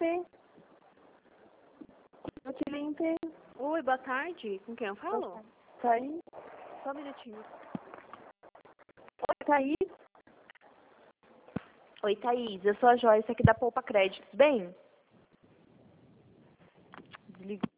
limpe. Eu te limpe. Oi, boa tarde. Com quem eu falo? Thaís. Só um minutinho. Oi, Thaís. Oi, Thaís, eu sou a Joyce aqui da Poupa Créditos. Bem? Desliga.